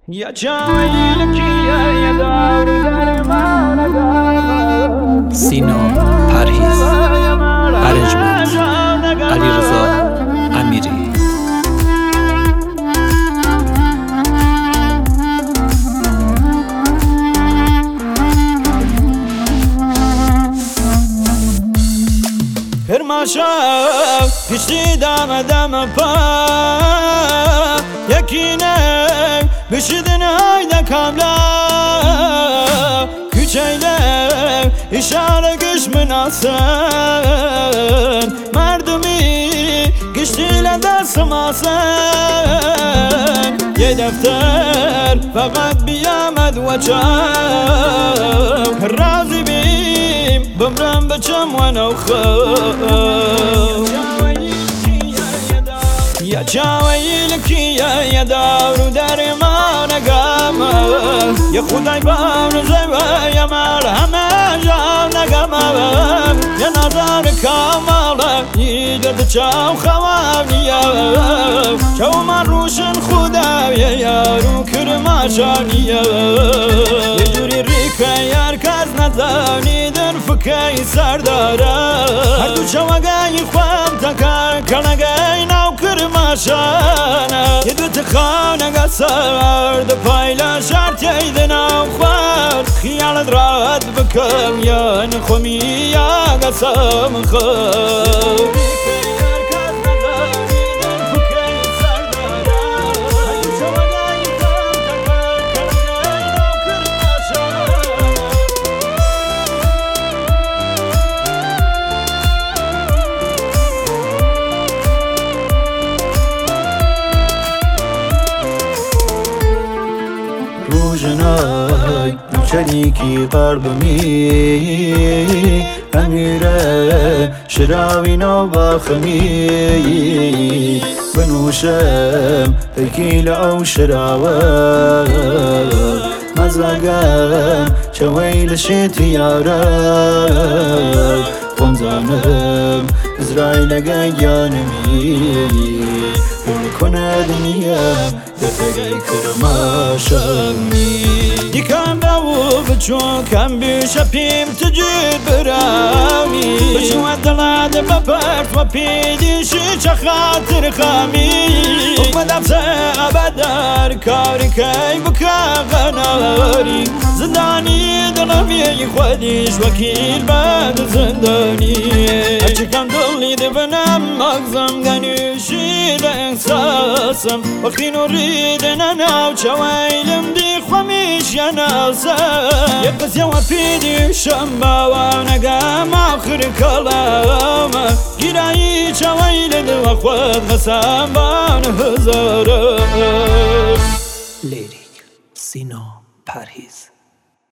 يا جايلك يا دار درمان سینا پرهیز ارنجمند علیرضا امیری. Kırmaşam geçti dama pa Yakine bişidin hayda kamla Küçeyle işare güç münasın Merdumi geçtiyle dersim asın Ye defter fakat biyamed veçam Razı bim bımrım bıçım ve navkhım Ya çavaylik ya davru dermana gama Ya khuday bavru zeva ya marhama javna gama Ya nazar kamala yigat çav khawaniya Çav maruşun khuda ya yaru kırmaşaniya Ya juri rika yar kaz nazanidir fıkay sardara Her du çavagay khwam takar kanagay nav kırmaşana Ya du tıkhana gasar da paylaşar teydin avkhar Khiyalat rahat bıkım yan khumi ya gasam kham روزنای شریکی قلبمی امیره شراوی نو باخمی بنوشم تکیل او شراوه مزاقم شویل شتیاره قمزانم ازرائیل گیانمی کنه دنیا دفری کرماشمی Dikan bavu bıçu kan bir şapim tücür brami Bıçu adalade babart ve pidişi çakatır khami Ukmadamsa abadar karikay bukağanari Zindani dalamiye khwadiş vakil bad zindani Açıkan doliydi benim mağzam ganişi de ihsasım Vakti nuridin anav çavaylim di خمیش یا نازه یه قصه و پیدیشم باوانگم آخر کلام گیرایی چویل دو خود قسم بان هزارم لیریک سینا پرهیز.